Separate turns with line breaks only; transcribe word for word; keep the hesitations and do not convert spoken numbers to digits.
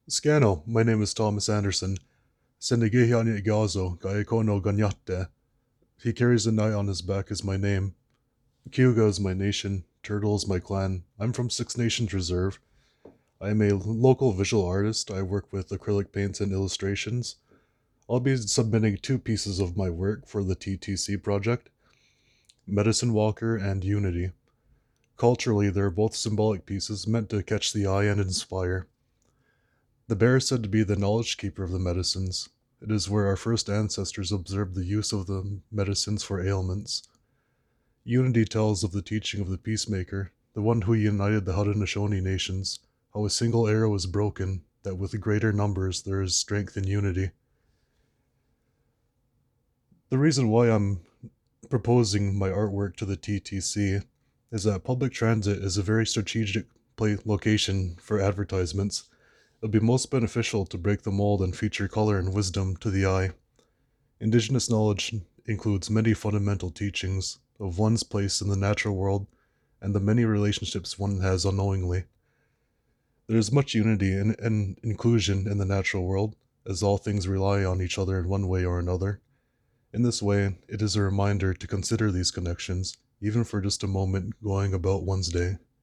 Scano, my name is Thomas Anderson. Senegehani Igazo, Gaekono Ganyate. He carries an eye on his back is my name. Kyuga is my nation. Turtle is my clan. I'm from Six Nations Reserve. I am a local visual artist. I work with acrylic paints and illustrations. I'll be submitting two pieces of my work for the T T C project, Medicine Walker and Unity. Culturally, they're both symbolic pieces meant to catch the eye and inspire. The bear is said to be the knowledge keeper of the medicines. It is where our first ancestors observed the use of the medicines for ailments. Unity tells of the teaching of the peacemaker, the one who united the Haudenosaunee nations, how a single arrow is broken, that with greater numbers there is strength in unity. The reason why I'm proposing my artwork to the T T C is that public transit is a very strategic play location for advertisements. It would be most beneficial to break the mold and feature color and wisdom to the eye. Indigenous knowledge includes many fundamental teachings of one's place in the natural world and the many relationships one has unknowingly. There is much unity and, and inclusion in the natural world, as all things rely on each other in one way or another. In this way, it is a reminder to consider these connections, even for just a moment going about one's day.